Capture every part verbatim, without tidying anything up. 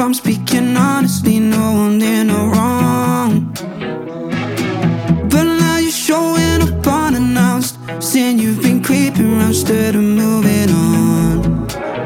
I'm speaking honestly, no one did no wrong. But now you're showing up unannounced, saying you've been creeping around instead of moving on.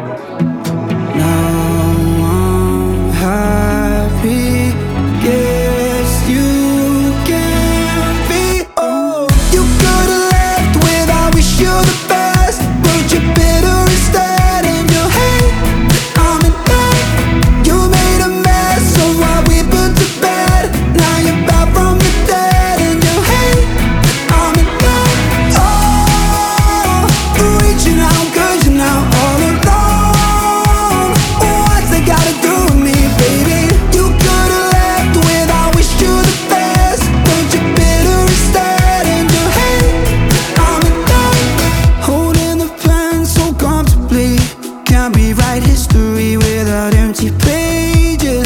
Now I'm happy, guess you can be. Oh, you could've left with I wish you the best, but you're bitter instead and you hate I'm in love. You made a mess of what we put to bed. Now you're back from the dead and you hate I'm in love. Oh, reaching out 'cause you're now all alone. What's it gotta do with me, baby? You could've left with I wish you the best, but you're bitter instead and you hate I'm in love. Holding the pen so comfortably, can't rewrite history without empty pages.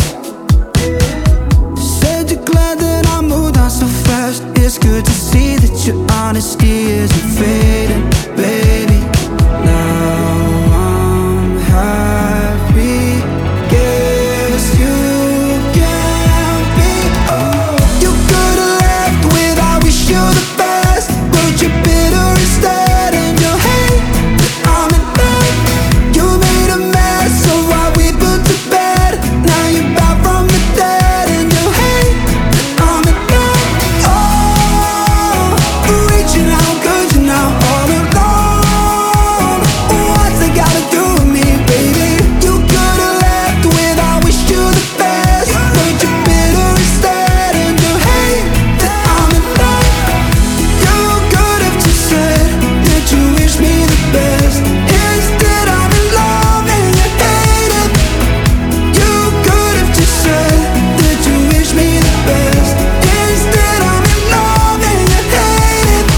Said you're glad that I moved on so fast. It's good to see that your honesty isn't fading, baby. Now I'm happy, guess you can be. Oh, you could've left with I wish you the best, but you're bitter instead and you hate I'm in love. You made a mess of what we put to bed. Now you're back from the dead and you hate I'm in love. Oh, reaching out 'cause you're now all alone. What's it gotta do with me, baby? You could've left with I wish you the best, but you're bitter instead and you hate that I'm in love. You could've just said that you wish me the best. Instead I'm in love and you hate it. You could've just said that you wish me the best. Instead I'm in love and you hate it.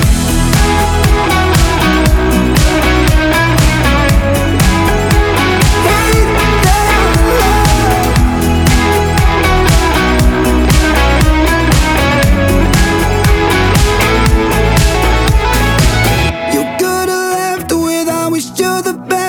Hate that I'm in love. You could've left with I wish you the best.